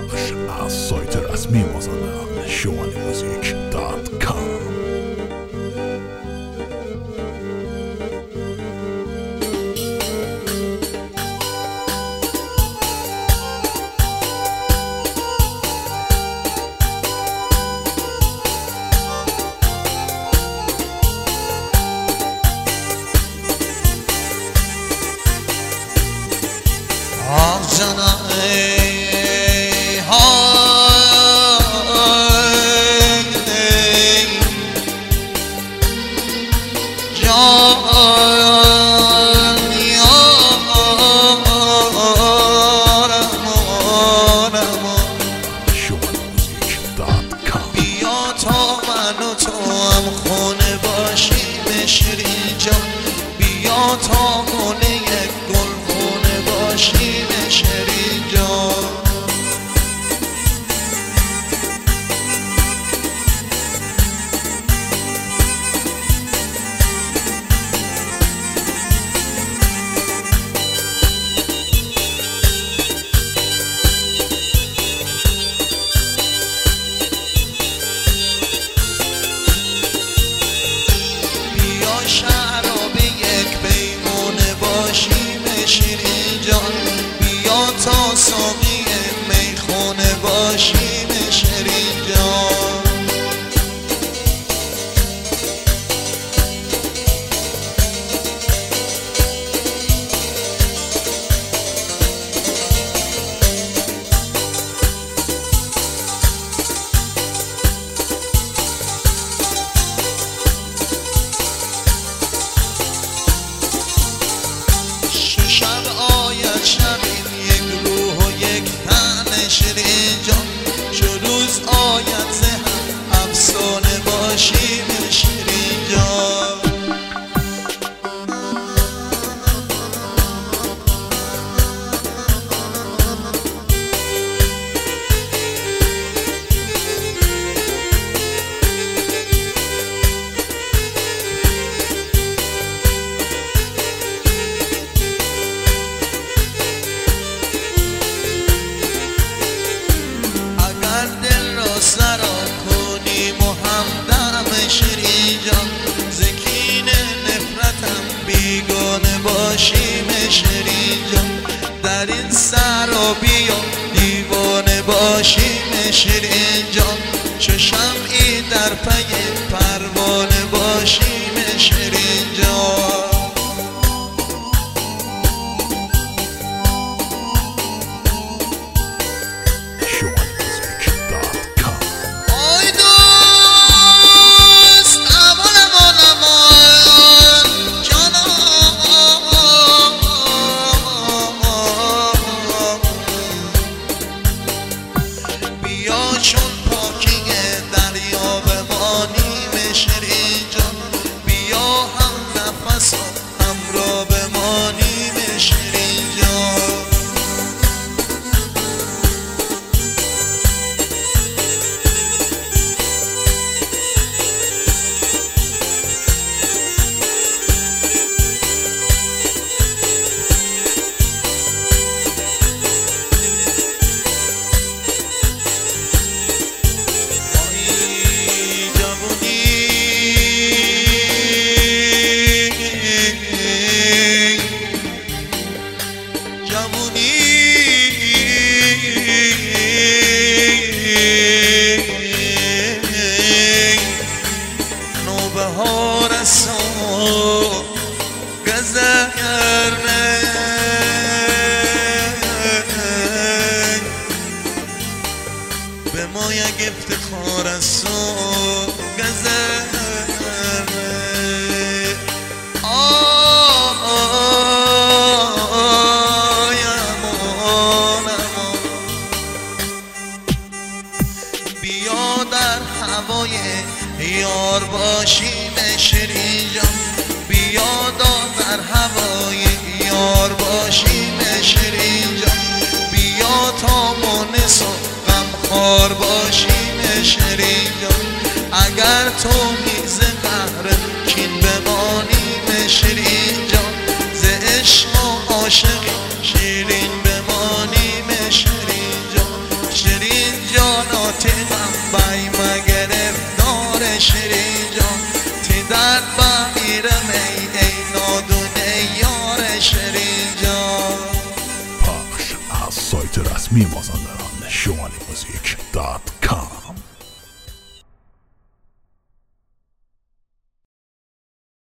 بخش از سایت رسمی مازندران شمالیmusic.com. بیا تا من و تو هم خونه باشیم شیرین جان، بیا تا گونه یک گل خونه باشیم شیرین جان. شراب یک پیمونه باشیم شیرین جان، بیا تا ساقی میخونه باشیم شیرین جان. شب آید شبین یک روح و یک تن شیرین جان، چو روز آید زهم افسانه باشیم شیرین جان. سرا کنیم و همدم شیرین جان، زکین نفرتم بیگانه باشیم شیرین جان. در این سرا بیا دیوانه باشیم شیرین جان، چو شمعی در پی پروانه باشیم شیرین جان. چون پاکی دریا بمانیم شیرین جان، بیا هم نفس و هم را بمانیم شیرین جان. نوبهار سو گذرنه به ما یک افتخار است و گذرنه. بیا در هوای یار باشیم شیرین جان، بیا در هوای یار باشیم شیرین جان، بیا تا مونس و غمخوار باشیم شیرین جان. اگر تو میز قهر کین بمانیم شیرین جان، ز عشق و عاشقی شیرین بمانیم شیرین جان. تی غم بای مگرفتار شیرین جان تی در بمیرم ای نادونه یار شیرین جان. پخش از سایت رسمی مازندران شمالیموزیک.com